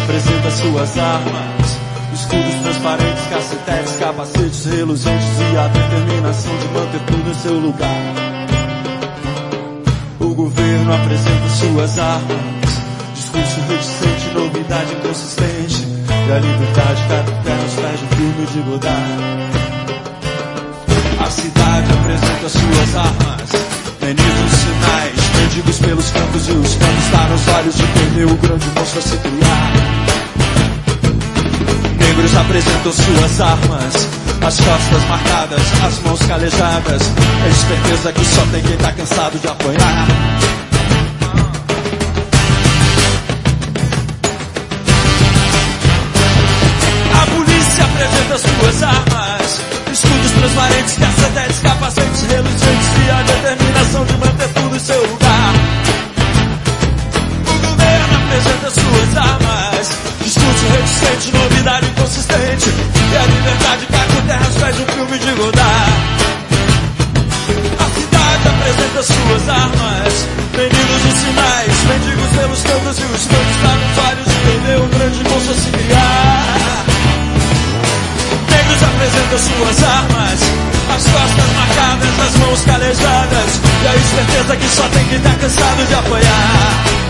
apresenta suas armas, escudos transparentes, cacetetes, capacetes reluzentes e a determinação de manter tudo em seu lugar. O governo apresenta suas armas, discurso reticente, novidade inconsistente, e a liberdade cai aos pés do filme de Godard. A cidade apresenta suas armas, menigos sinais, mendigos pelos campos e os campos está nos olhos de quem vê o grande monstro a se criar. Negros apresentam suas armas, as costas marcadas, as mãos calejadas, a esperteza que só tem quem tá cansado de apanhar. A polícia apresenta suas armas, escudos transparentes, cacetetes, capacetes reluzentes e a determinação de manter tudo em seu lugar. O governo apresenta suas armas, discurso reticente, novidade inconsistente, e a liberdade cai por terra aos pés de um filme de Godard. A cidade apresenta suas armas, mendigos e sinais, mendigos pelos campos e os campos está nos olhos de quem vê o grande monstro a se criar. Negros apresentam suas armas, as costas marcadas, as mãos calejadas, e a esperteza que só tem que estar cansado de apanhar.